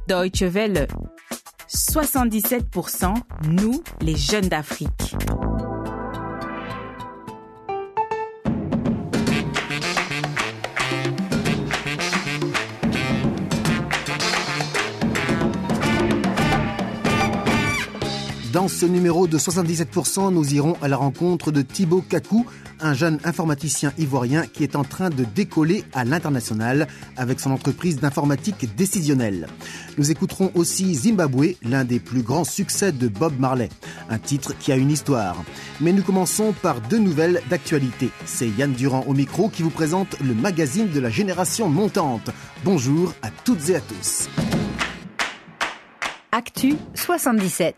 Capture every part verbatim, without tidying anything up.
Deutsche Welle. soixante-dix-sept pour cent, nous, les jeunes d'Afrique. Dans ce numéro de soixante-dix-sept pour cent, nous irons à la rencontre de Thibaut Kakou, un jeune informaticien ivoirien qui est en train de décoller à l'international avec son entreprise d'informatique décisionnelle. Nous écouterons aussi Zimbabwe, l'un des plus grands succès de Bob Marley, un titre qui a une histoire. Mais nous commençons par deux nouvelles d'actualité. C'est Yann Durand au micro qui vous présente le magazine de la génération montante. Bonjour à toutes et à tous. Actu soixante-dix-sept.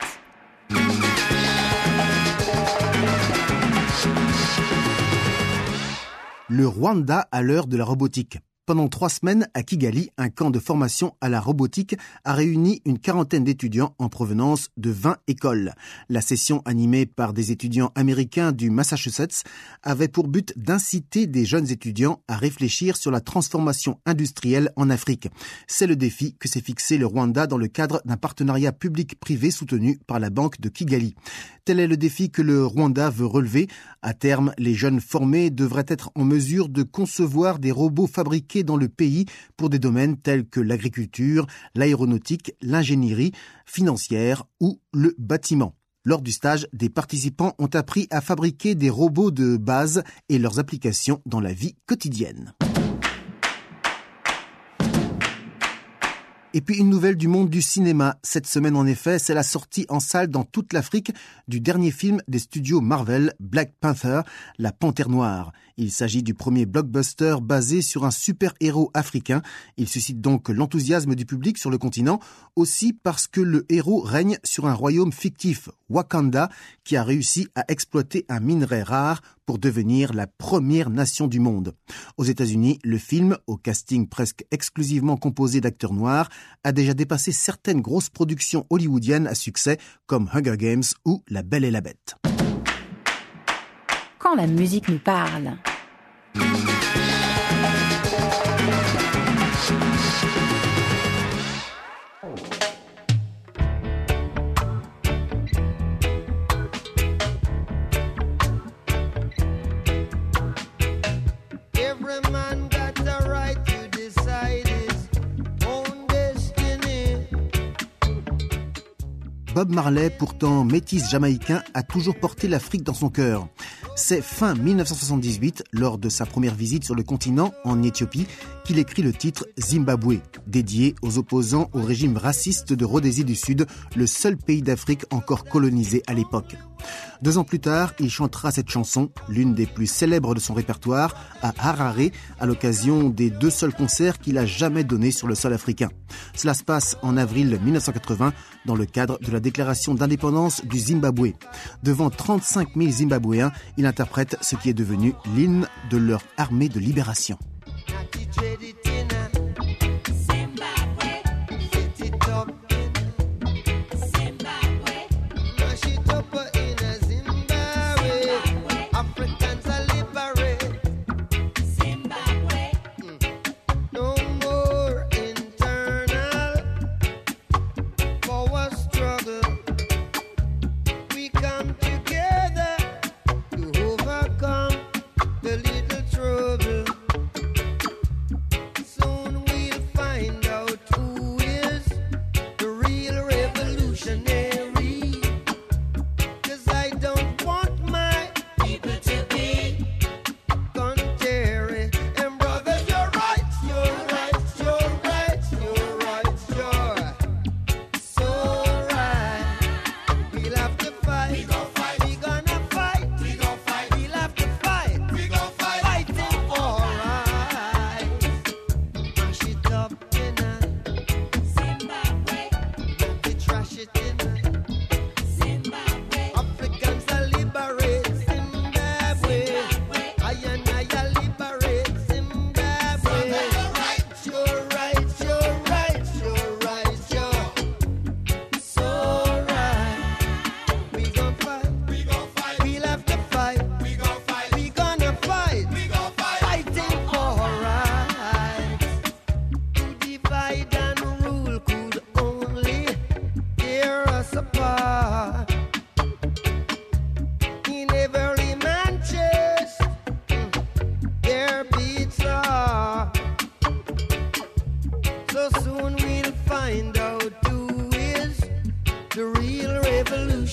Le Rwanda à l'heure de la robotique. Pendant trois semaines, à Kigali, un camp de formation à la robotique a réuni une quarantaine d'étudiants en provenance de vingt écoles. La session, animée par des étudiants américains du Massachusetts, avait pour but d'inciter des jeunes étudiants à réfléchir sur la transformation industrielle en Afrique. C'est le défi que s'est fixé le Rwanda dans le cadre d'un partenariat public-privé soutenu par la Banque de Kigali. Tel est le défi que le Rwanda veut relever. À terme, les jeunes formés devraient être en mesure de concevoir des robots fabriqués dans le pays pour des domaines tels que l'agriculture, l'aéronautique, l'ingénierie financière ou le bâtiment. Lors du stage, des participants ont appris à fabriquer des robots de base et leurs applications dans la vie quotidienne. Et puis une nouvelle du monde du cinéma. Cette semaine en effet, c'est la sortie en salle dans toute l'Afrique du dernier film des studios Marvel, Black Panther, la Panthère Noire. Il s'agit du premier blockbuster basé sur un super-héros africain. Il suscite donc l'enthousiasme du public sur le continent, aussi parce que le héros règne sur un royaume fictif, Wakanda, qui a réussi à exploiter un minerai rare pour devenir la première nation du monde. Aux États-Unis, le film, au casting presque exclusivement composé d'acteurs noirs, a déjà dépassé certaines grosses productions hollywoodiennes à succès comme Hunger Games ou La Belle et la Bête. Quand la musique nous parle. Bob Marley, pourtant métis jamaïcain, a toujours porté l'Afrique dans son cœur. C'est fin dix-neuf cent soixante-dix-huit, lors de sa première visite sur le continent, en Éthiopie, qu'il écrit le titre Zimbabwe, dédié aux opposants au régime raciste de Rhodésie du Sud, le seul pays d'Afrique encore colonisé à l'époque. Deux ans plus tard, il chantera cette chanson, l'une des plus célèbres de son répertoire, à Harare, à l'occasion des deux seuls concerts qu'il a jamais donnés sur le sol africain. Cela se passe en avril dix-neuf cent quatre-vingts, dans le cadre de la déclaration d'indépendance du Zimbabwe. Devant trente-cinq mille Zimbabwéens, il interprète ce qui est devenu l'hymne de leur armée de libération.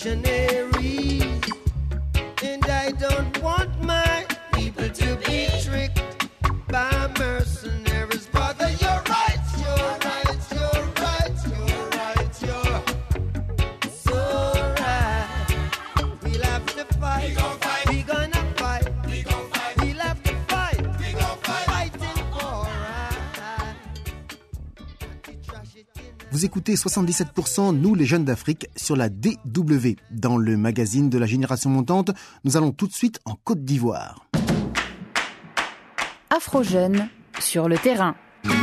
revolutionaries, and I don't want my people to be tricked by mercenaries. Brother, you're right, you're right, you're right, you're right, you're so right. We'll have to fight, we gon' fight, we gonna fight, we gon' fight, we'll have to fight, we gon' fight, fighting for right. Vous écoutez soixante-dix-sept pour cent Nous les jeunes d'Afrique sur la D W. Dans le magazine de la génération montante, nous allons tout de suite en Côte d'Ivoire. Afro-Jeunes sur le terrain.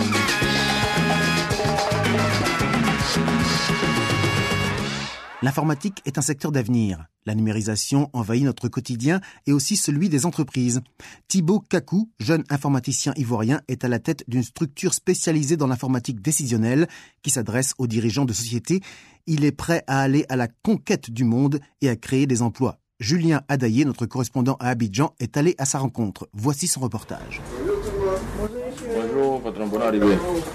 L'informatique est un secteur d'avenir. La numérisation envahit notre quotidien et aussi celui des entreprises. Thibaut Kakou, jeune informaticien ivoirien, est à la tête d'une structure spécialisée dans l'informatique décisionnelle qui s'adresse aux dirigeants de sociétés. Il est prêt à aller à la conquête du monde et à créer des emplois. Julien Adaillé, notre correspondant à Abidjan, est allé à sa rencontre. Voici son reportage. Bonjour, patron, bonne arrivée.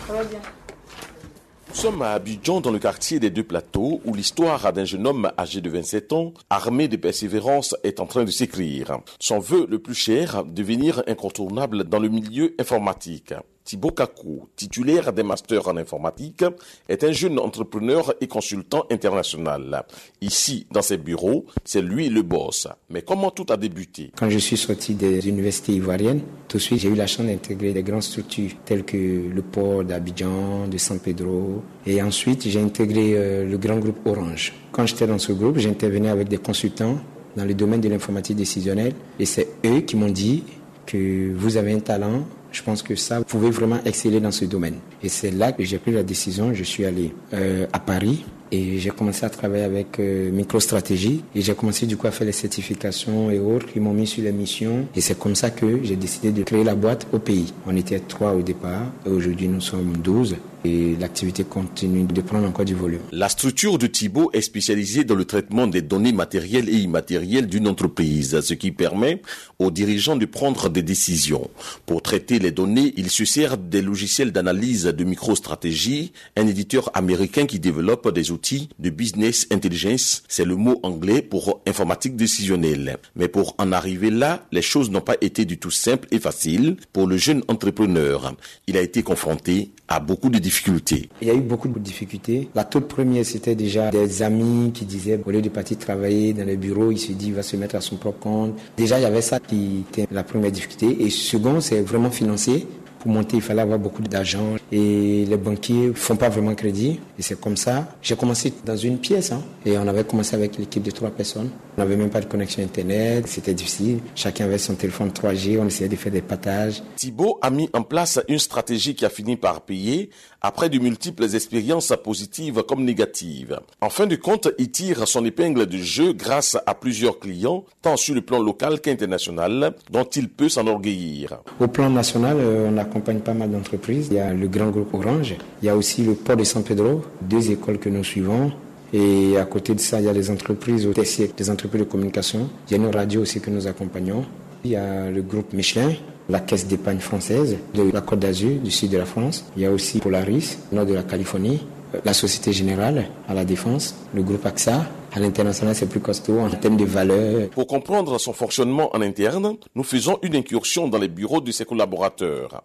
Nous sommes à Abidjan, dans le quartier des Deux Plateaux, où l'histoire d'un jeune homme âgé de vingt-sept ans, armé de persévérance, est en train de s'écrire. Son vœu le plus cher, devenir incontournable dans le milieu informatique. Thibaut Kakou, titulaire d'un master en informatique, est un jeune entrepreneur et consultant international. Ici, dans ses bureaux, c'est lui le boss. Mais comment tout a débuté? Quand je suis sorti des universités ivoiriennes, tout de suite, j'ai eu la chance d'intégrer des grandes structures telles que le port d'Abidjan, de San Pedro. Et ensuite, j'ai intégré euh, le grand groupe Orange. Quand j'étais dans ce groupe, j'intervenais avec des consultants dans le domaine de l'informatique décisionnelle. Et c'est eux qui m'ont dit que vous avez un talent. Je pense que ça, vous pouvez vraiment exceller dans ce domaine. Et c'est là que j'ai pris la décision. Je suis allé euh, à Paris et j'ai commencé à travailler avec euh, MicroStratégie. Et j'ai commencé du coup à faire les certifications et autres. Ils m'ont mis sur les missions. Et c'est comme ça que j'ai décidé de créer la boîte au pays. On était trois au départ et aujourd'hui nous sommes douze. Et l'activité continue de prendre encore du volume. La structure de Thibaut est spécialisée dans le traitement des données matérielles et immatérielles d'une entreprise, ce qui permet aux dirigeants de prendre des décisions. Pour traiter les données, il se sert des logiciels d'analyse de MicroStratégie, un éditeur américain qui développe des outils de business intelligence, c'est le mot anglais pour informatique décisionnelle. Mais pour en arriver là, les choses n'ont pas été du tout simples et faciles pour le jeune entrepreneur. Il a été confronté à beaucoup de difficultés. Il y a eu beaucoup de difficultés. La toute première, c'était déjà des amis qui disaient, au lieu de partir travailler dans les bureaux, il se dit, il va se mettre à son propre compte. Déjà, il y avait ça qui était la première difficulté. Et second, c'est vraiment financier. Pour monter, il fallait avoir beaucoup d'argent et les banquiers font pas vraiment crédit. Et c'est comme ça. J'ai commencé dans une pièce hein, et on avait commencé avec l'équipe de trois personnes. On n'avait même pas de connexion Internet, c'était difficile. Chacun avait son téléphone trois G, on essayait de faire des partages. Thibaut a mis en place une stratégie qui a fini par payer après de multiples expériences positives comme négatives. En fin de compte, il tire son épingle de jeu grâce à plusieurs clients, tant sur le plan local qu'international, dont il peut s'enorgueillir. Au plan national, on accompagne pas mal d'entreprises. Il y a le grand groupe Orange, il y a aussi le port de San Pedro, deux écoles que nous suivons. Et à côté de ça, il y a les entreprises au T C, des entreprises de communication. Il y a une radio aussi que nous accompagnons. Il y a le groupe Michelin, la caisse d'épargne française de la Côte d'Azur, du sud de la France. Il y a aussi Polaris, nord de la Californie, la Société Générale à la Défense, le groupe A X A. À l'international, c'est plus costaud en termes de valeur. Pour comprendre son fonctionnement en interne, nous faisons une incursion dans les bureaux de ses collaborateurs.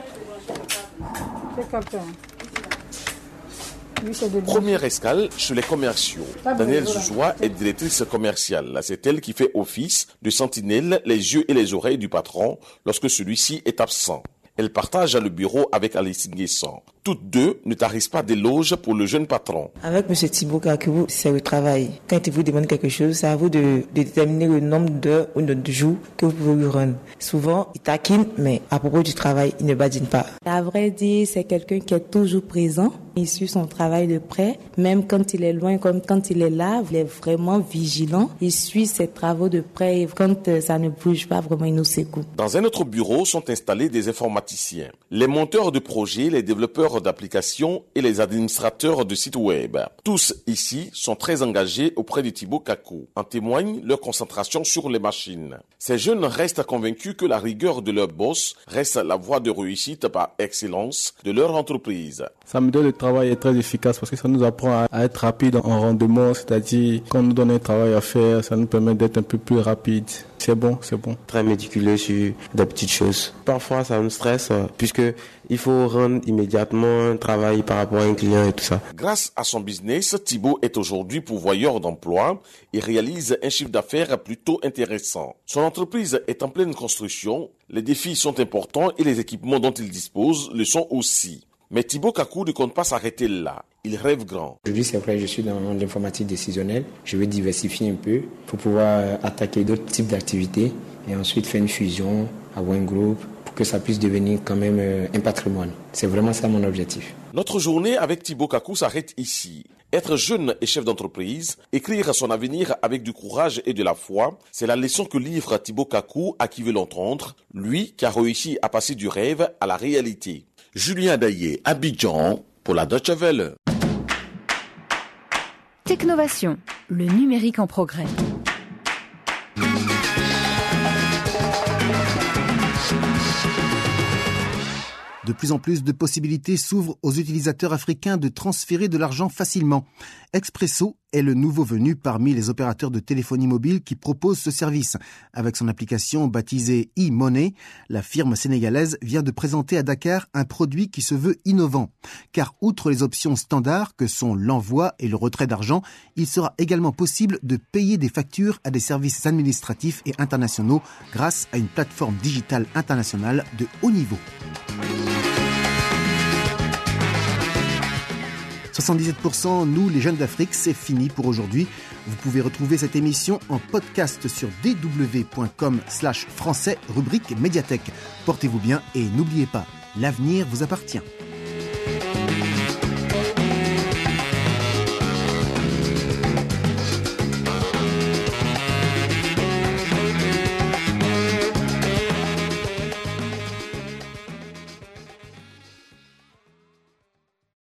Première escale chez les commerciaux. Danielle Zouzoua est directrice commerciale. C'est elle qui fait office de sentinelle, les yeux et les oreilles du patron lorsque celui-ci est absent. Elle partage le bureau avec Alessine Guesson. Toutes deux ne tarissent pas d'éloges pour le jeune patron. Avec M. Thibaut Kakou, c'est le travail. Quand il vous demande quelque chose, c'est à vous de, de déterminer le nombre d'heures ou de jours que vous pouvez lui rendre. Souvent, il taquine, mais à propos du travail, il ne badine pas. À vrai dire, c'est quelqu'un qui est toujours présent. Il suit son travail de près, même quand il est loin, comme quand il est là, il est vraiment vigilant. Il suit ses travaux de près et quand ça ne bouge pas, vraiment, il nous secoue. Dans un autre bureau sont installés des informaticiens, les monteurs de projets, les développeurs d'applications et les administrateurs de sites web. Tous ici sont très engagés auprès de Thibaut Kakou. En témoigne leur concentration sur les machines. Ces jeunes restent convaincus que la rigueur de leur boss reste la voie de réussite par excellence de leur entreprise. Ça me donne le travail travail est très efficace parce que ça nous apprend à, à être rapide en rendement, c'est-à-dire quand on nous donne un travail à faire, ça nous permet d'être un peu plus rapide. C'est bon, c'est bon. Très méticuleux sur des petites choses. Parfois, ça me stresse euh, puisque il faut rendre immédiatement un travail par rapport à un client et tout ça. Grâce à son business, Thibaut est aujourd'hui pourvoyeur d'emploi et réalise un chiffre d'affaires plutôt intéressant. Son entreprise est en pleine construction, les défis sont importants et les équipements dont il dispose le sont aussi. Mais Thibaut Kakou ne compte pas s'arrêter là. Il rêve grand. Aujourd'hui, c'est vrai, je suis dans l'informatique décisionnelle. Je veux diversifier un peu pour pouvoir attaquer d'autres types d'activités et ensuite faire une fusion, avoir un groupe pour que ça puisse devenir quand même un patrimoine. C'est vraiment ça mon objectif. Notre journée avec Thibaut Kakou s'arrête ici. Être jeune et chef d'entreprise, écrire son avenir avec du courage et de la foi, c'est la leçon que livre Thibaut Kakou à qui veut l'entendre, lui qui a réussi à passer du rêve à la réalité. Julien Daillé, Abidjan, pour la Deutsche Welle. Technovation, le numérique en progrès. De plus en plus de possibilités s'ouvrent aux utilisateurs africains de transférer de l'argent facilement. Expresso est le nouveau venu parmi les opérateurs de téléphonie mobile qui proposent ce service. Avec son application baptisée e-Money, la firme sénégalaise vient de présenter à Dakar un produit qui se veut innovant. Car outre les options standards que sont l'envoi et le retrait d'argent, il sera également possible de payer des factures à des services administratifs et internationaux grâce à une plateforme digitale internationale de haut niveau. soixante-dix-sept pour cent, nous les jeunes d'Afrique, c'est fini pour aujourd'hui. Vous pouvez retrouver cette émission en podcast sur d w point com slash français, rubrique médiathèque. Portez-vous bien et n'oubliez pas, l'avenir vous appartient.